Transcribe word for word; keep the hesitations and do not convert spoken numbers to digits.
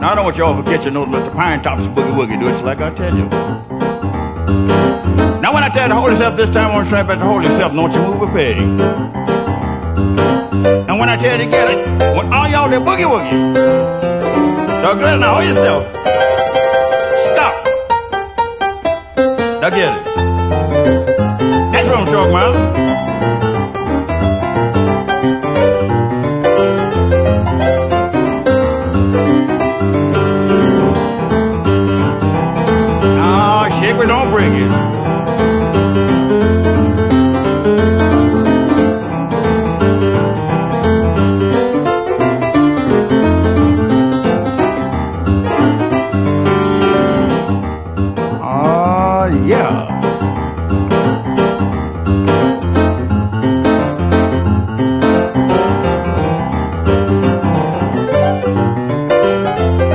Now, I don't want y'all to forget you know Mister Pine Top's boogie woogie. Do it like I tell you. Now, when I tell you to hold yourself this time, I want you to try back to hold yourself. Don't you move a peg. And when I tell you to get it, when all y'all do boogie woogie. So good, now hold yourself. Stop. Now get it. That's what I'm talking about.